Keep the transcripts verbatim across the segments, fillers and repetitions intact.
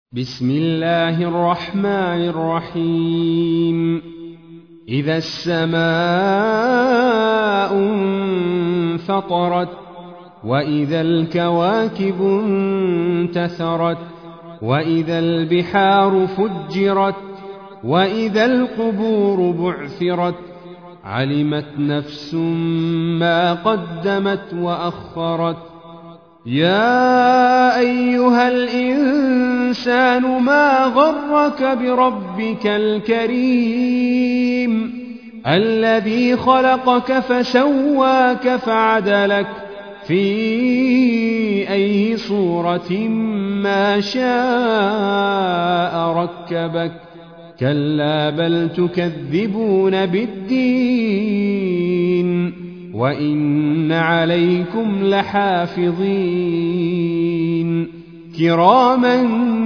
بسم الله الرحمن الرحيم إذا السماء انفطرت وإذا الكواكب انتثرت وإذا البحار فجرت وإذا القبور بعثرت علمت نفس ما قدمت وأخرت يا أيها الإنسان ما غرك بربك الكريم الذي خلقك فسواك فعدلك في أي صورة ما شاء ركبك كلا بل تكذبون بالدين وإن عليكم لحافظين كراما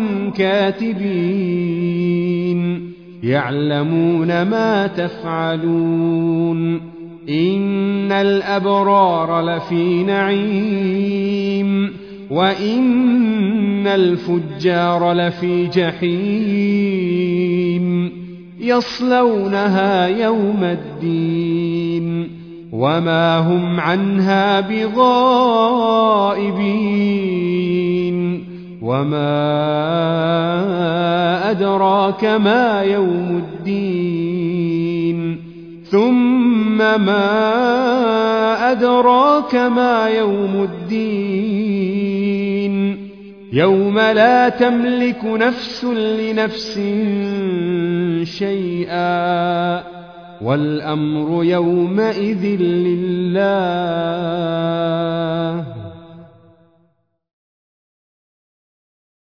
كاتبين يعلمون ما تفعلون إن الأبرار لفي نعيم وإن الفجار لفي جحيم يصلونها يوم الدين وما هم عنها بغائبين وما أدراك ما يوم الدين ثم ما أدراك ما يوم الدين يوم لا تملك نفس لنفس شيئا والأمر يومئذ لله